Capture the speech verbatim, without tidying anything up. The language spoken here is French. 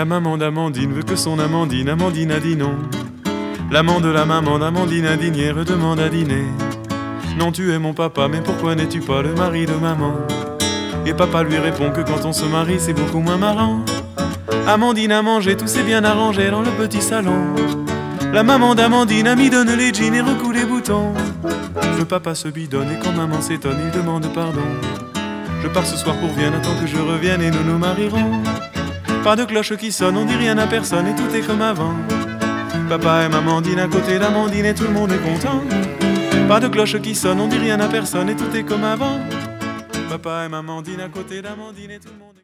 maman d'Amandine veut que son Amandine, Amandine a dit non. L'amant de la maman d'Amandine indignée redemande à dîner. Non, tu es mon papa, mais pourquoi n'es-tu pas le mari de maman? Et papa lui répond que quand on se marie, c'est beaucoup moins marrant. Amandine a mangé, tout s'est bien arrangé dans le petit salon. La maman d'Amandine a mis donne les jeans et recoue les boutons. Le papa se bidonne et quand maman s'étonne, il demande pardon. Je pars ce soir pour Vienne, attends que je revienne et nous nous marierons. Pas de cloche qui sonne, on dit rien à personne et tout est comme avant. Papa aime Amandine à côté d'Amandine et tout le monde est content. Pas de cloche qui sonne, on dit rien à personne et tout est comme avant. Papa aime Amandine à côté d'Amandine et tout le monde est content.